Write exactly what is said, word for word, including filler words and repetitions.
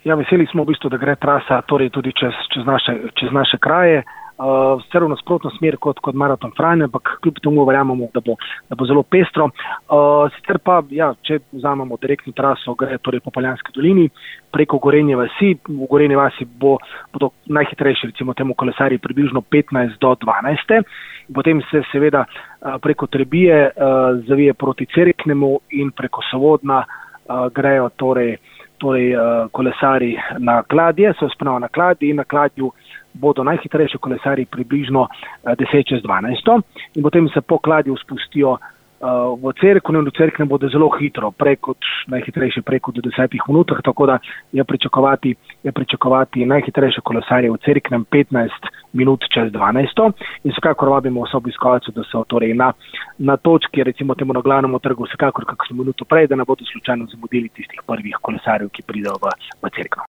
Ja, veseli smo v bistvu, da gre trasa torej tudi čez, čez, naše, čez naše kraje. Uh, Sicer v nasprotno smer kot, kot Maraton Franja, ampak kljub temu verjamemo, da bo, da bo zelo pestro. Uh, sicer pa, ja, če vzamemo direktno traso, gre torej po Poljanski dolini, preko Gorenje vasi. V Gorenje vasi bo, bodo najhitrejši, recimo temu kolesarji, približno petnajst do dvanajst. Potem se seveda uh, preko Trebije uh, zavije proti Cerknemu in preko Sovodna uh, grejo torej, torej uh, kolesari na Kladje, so spravo na Kladje in na Kladju bodo najhitrejši kolesari približno deset čez dvanajst in potem se po Kladju spustijo uh, v Cerkno in v Cerkne bodo zelo hitro, prej kot najhitrejši preko do desetih minutah, tako da je pričakovati, je pričakovati najhitrejše kolesarje v Cerknem petnajst minut čez dvanajst in vsekakor vabimo vse obiskovalce, da so torej na, na točki, recimo temu na glavnem trgu, vsekakor kakšno minuto prej, da ne bodo slučajno zamudili tistih prvih kolesarjev, ki pridejo v, v Cerkno.